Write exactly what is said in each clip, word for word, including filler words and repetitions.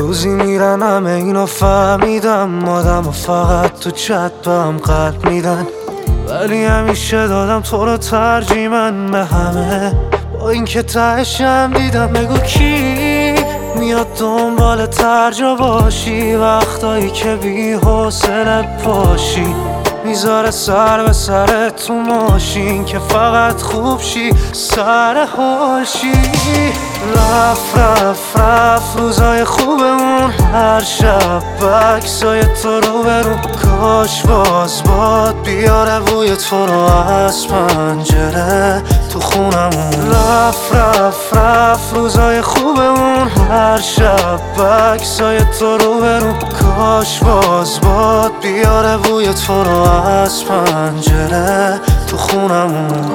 روزی میرن همه اینو فهمیدم، آدم و فقط تو چت به هم قلب میدن، ولی همیشه دادم تو رو ترجیح من به همه، با اینکه تهشم دیدم. بگو کی میاد دنبال ترجا باشی وقتایی که بی حوصله پاشی، میذاره سر به سر تو ماشین که فقط خوب شی سر حال شی. رفت رفت رفت روزای خوبمون، هر شب بکسای تو رو برون، کاش باز باد بیاره بوی تو رو از پنجره تو خونمون. رفت رفت رفت روزای خوبمون، هر شب بکسای تو رو برون، کاش باز باد بیاره بوی تو رو از پنجره تو خونمون.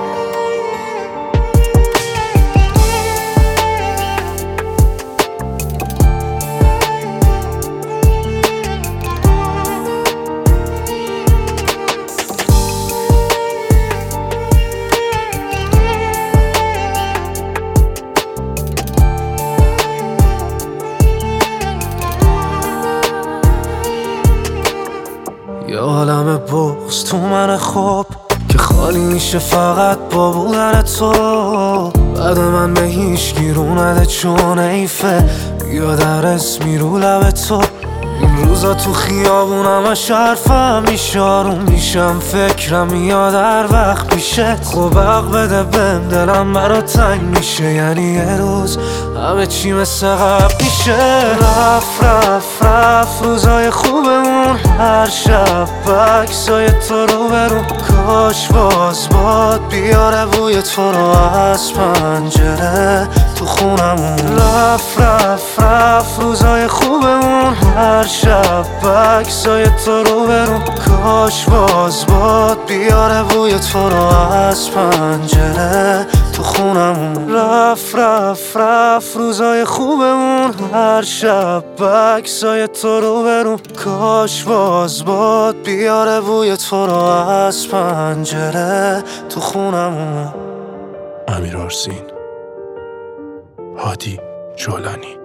یه عالم بغض تو من خوب که خالی میشه فقط با بودن تو، بعد من به هیچ گیرو نده چون ایفه، بیا در اسمی رو لب تو. این روزا تو خیابون همش حرفم میشه، آروم میشم فکرم میاد هر وقت پیشه، خب حق بده بهم دلم برا تنگ میشه، یعنی یه روز همه چی مثل قبل میشه. رفت رفت رفت روزای خوبمون، هر شب بکسای تو رو برون، کاش باز باد بیاره بوی تو رو از پنجره تو خونمون. رفت رفت رفت روزای خوبمون، هر شب بکسای تو رو برون، کاش باز باد بیاره بوی تو رو از پنجره تو خونمون. رفت رفت رفت روزای خوبمون، هر شب بکسای تو رو برون، کاش باز باد بیاره بوی تو رو از پنجره تو خونمون. امیر آرسین، هادی جولانی.